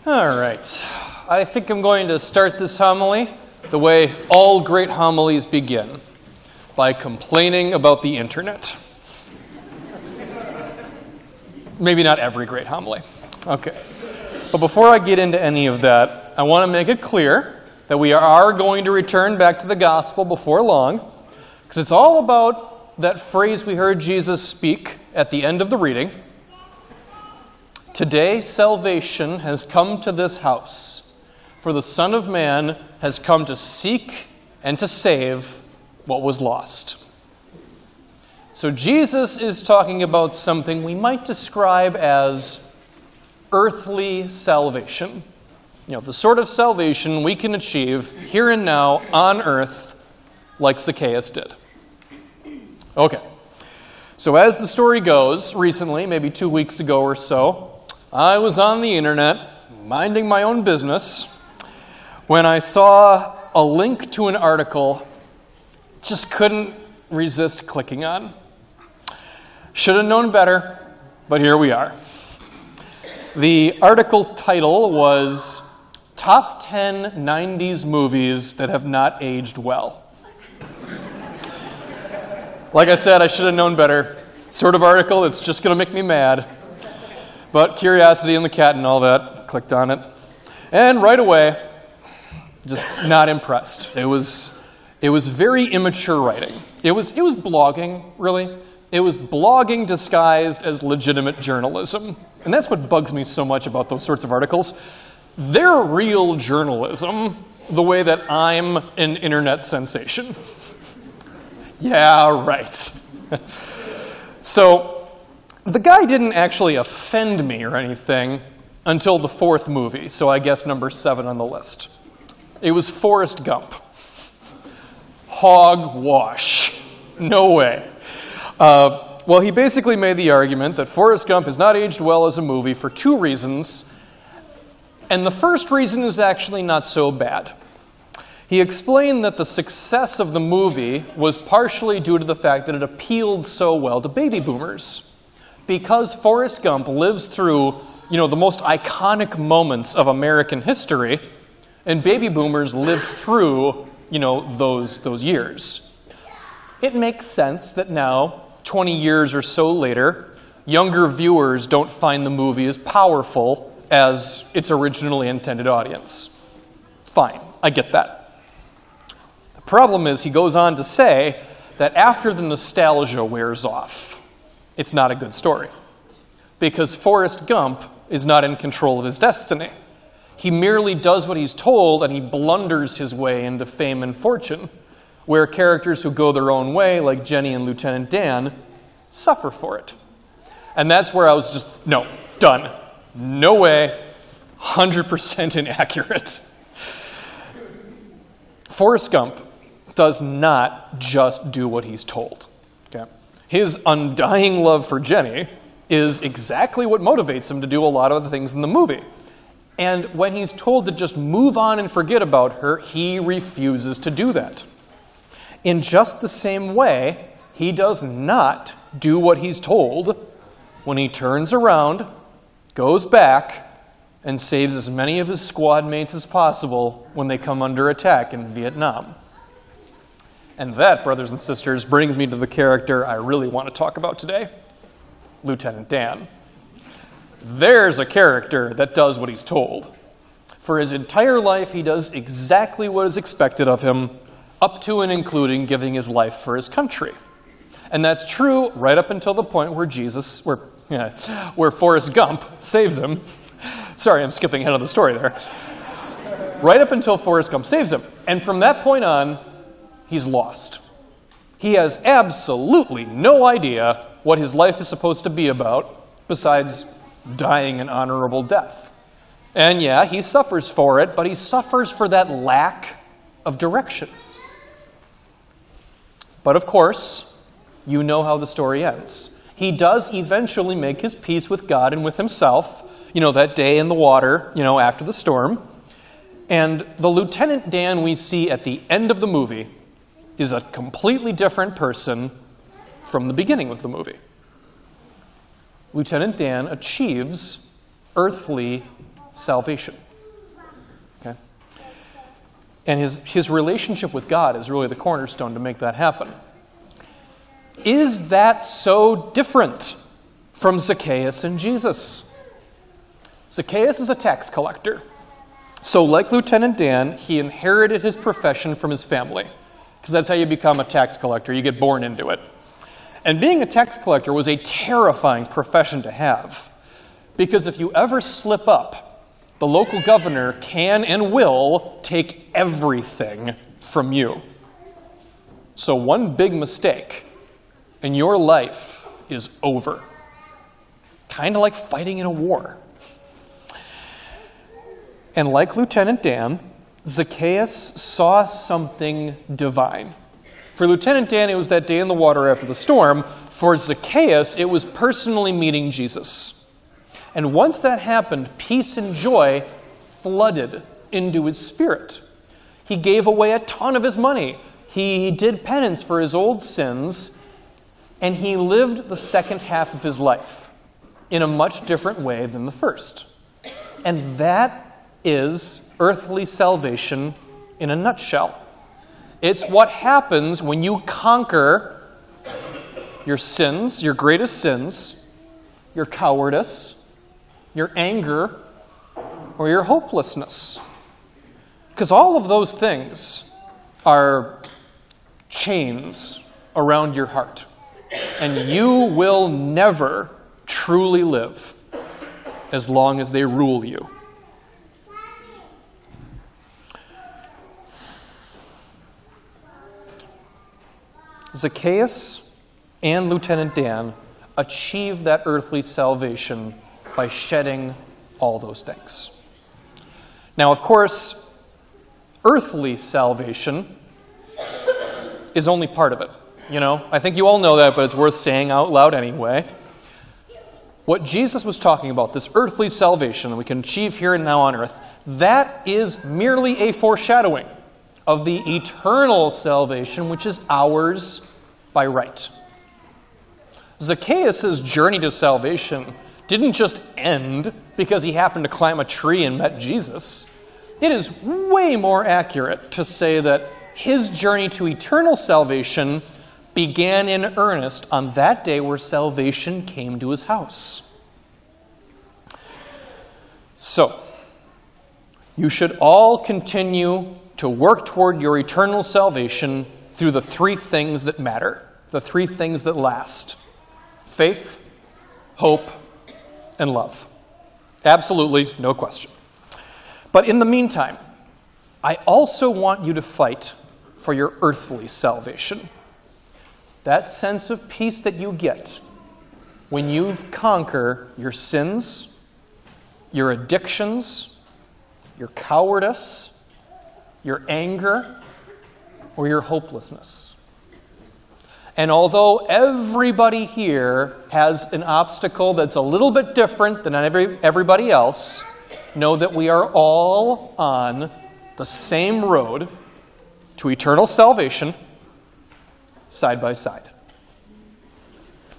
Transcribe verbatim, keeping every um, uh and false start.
All right. I think I'm going to start this homily the way all great homilies begin, by complaining about the internet. Maybe not every great homily. Okay. But before I get into any of that, I want to make it clear that we are going to return back to the gospel before long, because it's all about that phrase we heard Jesus speak at the end of the reading. Today salvation has come to this house, for the Son of Man has come to seek and to save what was lost. So Jesus is talking about something we might describe as earthly salvation. You know, the sort of salvation we can achieve here and now on earth like Zacchaeus did. Okay. So as the story goes, recently, maybe two weeks ago or so, I was on the internet, minding my own business, when I saw a link to an article just couldn't resist clicking on. Should have known better, but here we are. The article title was Top ten nineties Movies That Have Not Aged Well. Like I said, I should have known better. Sort of article, it's just going to make me mad. But curiosity and the cat and all that, clicked on it. And right away, just not impressed. It was it was very immature writing. It was it was blogging, really. It was blogging disguised as legitimate journalism. And that's what bugs me so much about those sorts of articles. They're real journalism, the way that I'm an internet sensation. Yeah, right. So, the guy didn't actually offend me or anything until the fourth movie, so I guess number seven on the list. It was Forrest Gump. Hogwash. No way. Uh, well, he basically made the argument that Forrest Gump has not aged well as a movie for two reasons, and the first reason is actually not so bad. He explained that the success of the movie was partially due to the fact that it appealed so well to baby boomers. Because Forrest Gump lives through, you know, the most iconic moments of American history, and baby boomers lived through, you know, those, those years. It makes sense that now, twenty years or so later, younger viewers don't find the movie as powerful as its originally intended audience. Fine, I get that. The problem is he goes on to say that after the nostalgia wears off, it's not a good story. Because Forrest Gump is not in control of his destiny. He merely does what he's told, and he blunders his way into fame and fortune, where characters who go their own way, like Jenny and Lieutenant Dan, suffer for it. And that's where I was just, no, done. No way. one hundred percent inaccurate. Forrest Gump does not just do what he's told. Okay? His undying love for Jenny is exactly what motivates him to do a lot of the things in the movie. And when he's told to just move on and forget about her, he refuses to do that. In just the same way, he does not do what he's told when he turns around, goes back, and saves as many of his squad mates as possible when they come under attack in Vietnam. And that, brothers and sisters, brings me to the character I really want to talk about today, Lieutenant Dan. There's a character that does what he's told. For his entire life, he does exactly what is expected of him, up to and including giving his life for his country. And that's true right up until the point where Jesus, where, yeah, where Forrest Gump saves him. Sorry, I'm skipping ahead of the story there. Right up until Forrest Gump saves him. And from that point on, he's lost. He has absolutely no idea what his life is supposed to be about, besides dying an honorable death. And yeah, he suffers for it, but he suffers for that lack of direction. But of course, you know how the story ends. He does eventually make his peace with God and with himself, you know, that day in the water, you know, after the storm. And the Lieutenant Dan we see at the end of the movie is a completely different person from the beginning of the movie. Lieutenant Dan achieves earthly salvation. Okay? And his, his relationship with God is really the cornerstone to make that happen. Is that so different from Zacchaeus and Jesus? Zacchaeus is a tax collector. So like Lieutenant Dan, he inherited his profession from his family, because that's how you become a tax collector. You get born into it. And being a tax collector was a terrifying profession to have, because if you ever slip up, the local governor can and will take everything from you. So one big mistake, and your life is over. Kind of like fighting in a war. And like Lieutenant Dan, Zacchaeus saw something divine. For Lieutenant Dan, it was that day in the water after the storm. For Zacchaeus, it was personally meeting Jesus. And once that happened, peace and joy flooded into his spirit. He gave away a ton of his money. He did penance for his old sins, and he lived the second half of his life in a much different way than the first. And that is earthly salvation in a nutshell. It's what happens when you conquer your sins, your greatest sins, your cowardice, your anger, or your hopelessness. Because all of those things are chains around your heart. And you will never truly live as long as they rule you. Zacchaeus and Lieutenant Dan achieved that earthly salvation by shedding all those things. Now, of course, earthly salvation is only part of it. You know, I think you all know that, but it's worth saying out loud anyway. What Jesus was talking about, this earthly salvation that we can achieve here and now on earth, that is merely a foreshadowing of the eternal salvation which is ours by right. Zacchaeus' journey to salvation didn't just end because he happened to climb a tree and met Jesus. It is way more accurate to say that his journey to eternal salvation began in earnest on that day where salvation came to his house. So, you should all continue to work toward your eternal salvation through the three things that matter, the three things that last: faith, hope, and love. Absolutely, no question. But in the meantime, I also want you to fight for your earthly salvation. That sense of peace that you get when you conquer your sins, your addictions, your cowardice, your anger, or your hopelessness. And although everybody here has an obstacle that's a little bit different than every, everybody else, know that we are all on the same road to eternal salvation, side by side.